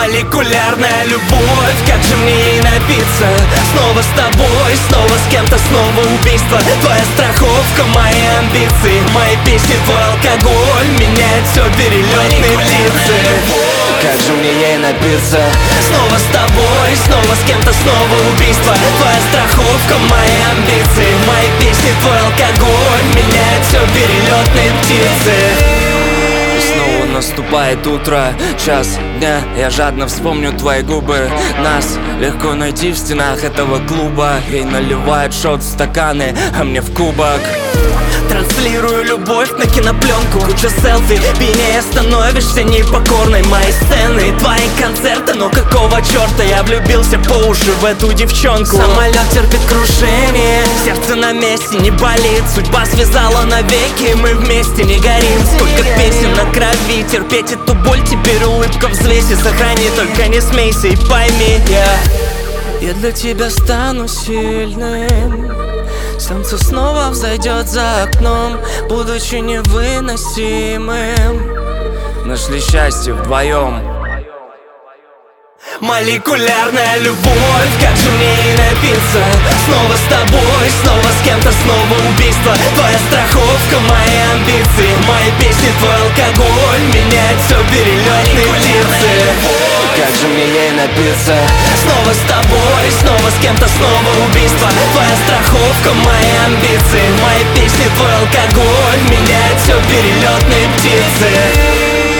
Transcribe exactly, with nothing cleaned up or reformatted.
Молекулярная любовь, как же мне ей напиться? Снова с тобой, снова с кем-то, снова убийство. Твоя страховка, мои амбиции, мои песни, твой алкоголь меняет все перелетные птицы. Как же мне ей напиться? Снова с тобой, снова с кем-то, снова убийство. Твоя страховка, мои амбиции, мои песни, твой алкоголь меняет все перелетные птицы. Снова наступает утро, час дня, я жадно вспомню твои губы. Нас легко найти в стенах этого клуба. Ей наливают шот в стаканы, а мне в кубок. Транслирую любовь на кинопленку, куча селфи, пьянее становишься непокорной. Мои сцены, твои концерты, но какого черта я влюбился по уши в эту девчонку? Самолет терпит крушение, сердце на месте не болит. Судьба связала навеки, мы вместе не горим. Сколько песен на крови, терпеть эту боль, теперь улыбка взвеси. Сохрани, только не смейся и пойми, я Я для тебя стану сильным. Солнце снова взойдет за окном, будучи невыносимым. Нашли счастье вдвоем. Молекулярная любовь, как же мне ей напиться? Снова с тобой, снова с кем-то, снова убийство. Твоя страховка, мои амбиции, мои песни, твой алкоголь меняет все перелетные птицы. Как же мне ей напиться? Снова с тобой, снова с кем-то, снова убийство. Твоя страховка, мои амбиции, мои песни, твой алкоголь меняет все перелетные птицы.